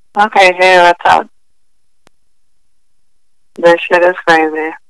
Okay, hey, what's up? This shit is crazy.